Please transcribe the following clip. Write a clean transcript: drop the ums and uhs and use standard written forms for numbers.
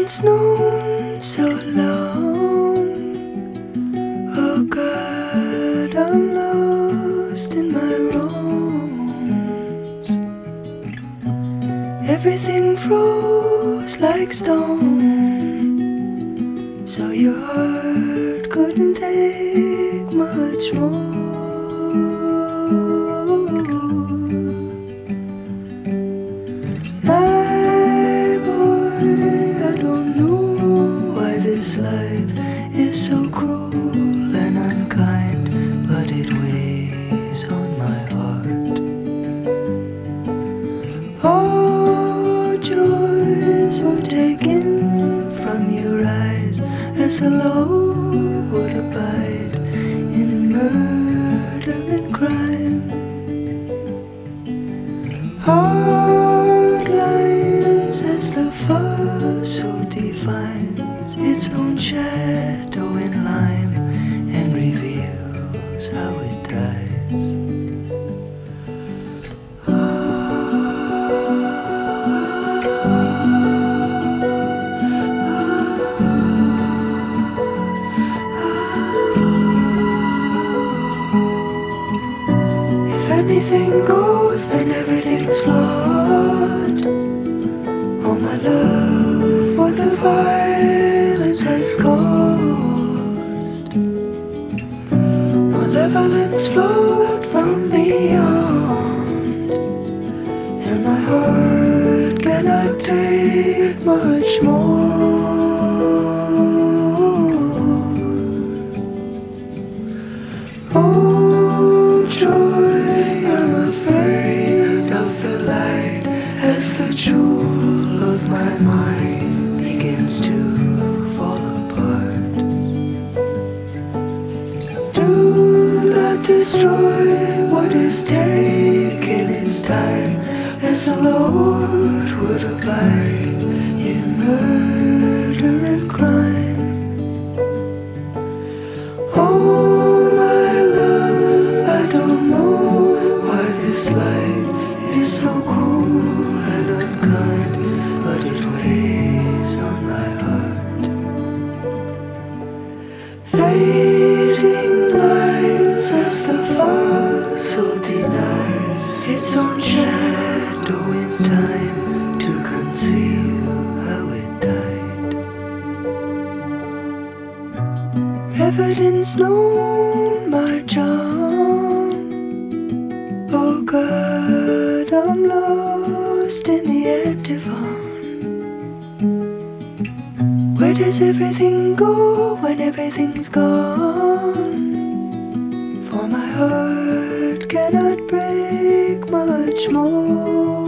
Evidence known so long. Oh God, I'm lost in my wrongs. Everything froze like stone, so your heart couldn't take much more. This life is so cruel and unkind, but it weighs on my heart. All joys were taken from your eyes, as the law would abide in murder and crime. Hard lines as the fossil defines its own shadow in lime and reveals how it dies. If anything goes, then everything's flawed. Oh my love, what the violence has caused. Malevolence flowed from beyond, and my heart cannot take much more. Oh joy, I'm afraid of the light as the jewel of my mind begins to fall apart. Do not destroy what is taken its time, as the Lord would abide in murder and crime. Oh my love, I don't know why this life is so cruel and unkind, but it weighs on my heart. Fading lines as the fossil denies its own shadow in time to conceal how it died. Evidence known, march on. Oh God, I'm lost in the antiphon. Where does everything go when everything's gone? For my heart cannot break much more.